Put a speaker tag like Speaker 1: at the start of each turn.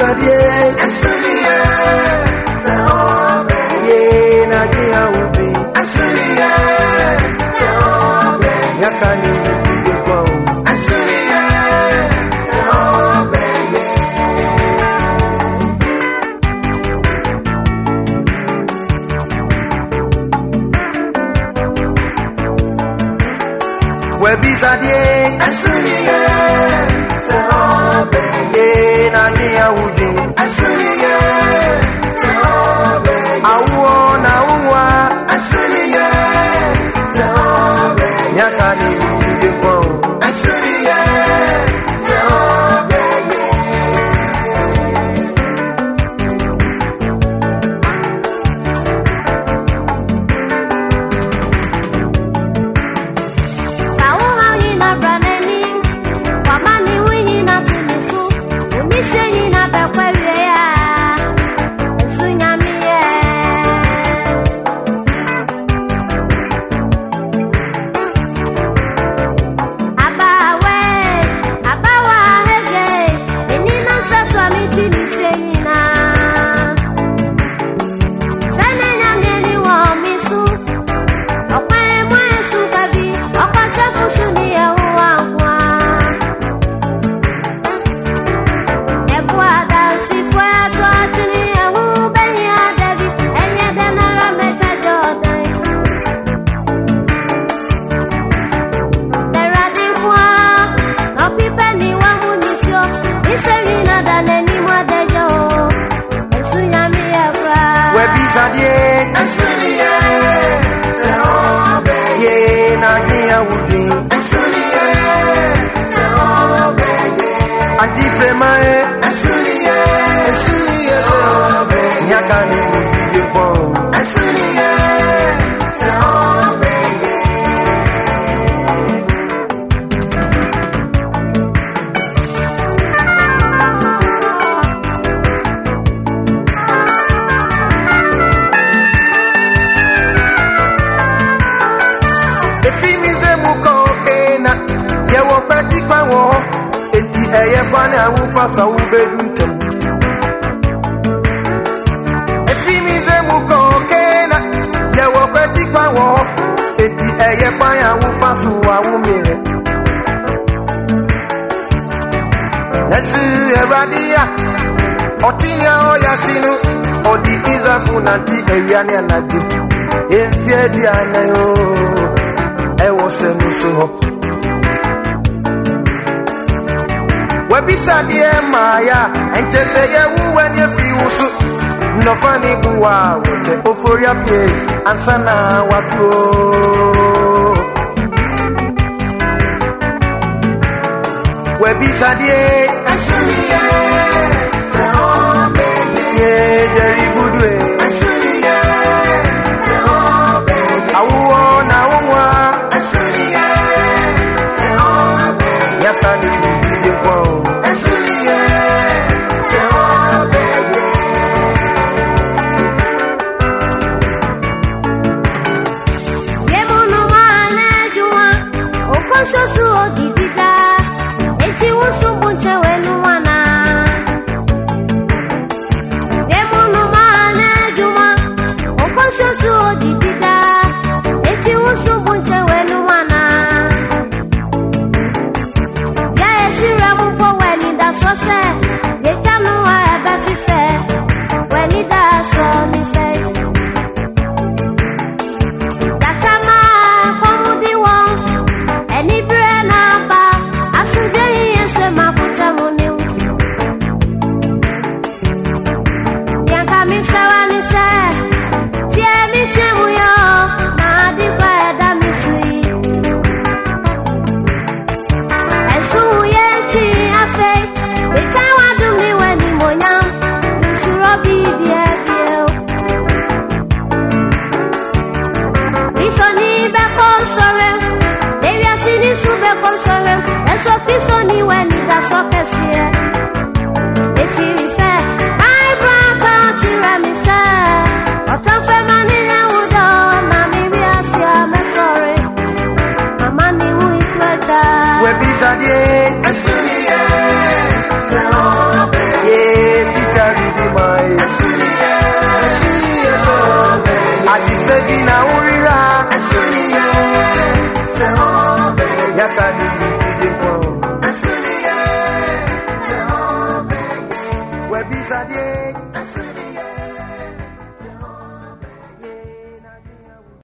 Speaker 1: Webisade Asuniye Se obe Ye na dia ubi Asuniye Se obe Yakani ubi kwa Asuniye Se obe Webisade Asuniye Se obe Ye na dia ubi Asuniye Se obe Awo na uwa Asuniye Se obe Yakani ubi kwa Asuniye Se obe Asuniye Se obe Ye na dia ubi Asuniye Se obe Antifremae Asuniye Asuniye Se obe Nyakani ubi kwa Asuniye Se obe Enti eye kwane awufa fa ubeduntem Efimize muko kena ye wo kweti kwawo enti eye kwane awufa so awumire Nasi ebadia otinya oyasinu odi izafu nanti ewiane anadu Enfie diane yo ewo senuso ho Webisade maya enchese ye wuwani afiusu nofani buwa wote oforia pie ansana watu Webisade Asuniye Se obe Ye jeri budwe Asuniye Se obe Awo na uwa Asuniye Se obe Yakani ubi kwa Asuniye Se obe
Speaker 2: Yemono wane juwa Okonsosu odidida Eti wusu bunche wenu wana Yemono wane juwa Okonsosu odidida Eti wusu bunche wenu wana Sose, ye kanu wa ebe fife, weni da so mi se. Datama komudi won, eni bre na ba, asude yense makuta muni. Yanka mi se wani se, tie mi temu yo, na di kwa eda mi sui. Ensu yenti afe. So Cristo ni weni da so kesie Efiri se Ai braka chira mi se Otanfe mani ya udo Na mi biasi me sorry Mama ni wu itweda
Speaker 1: Webisade Asuniye Se obe Ye sadie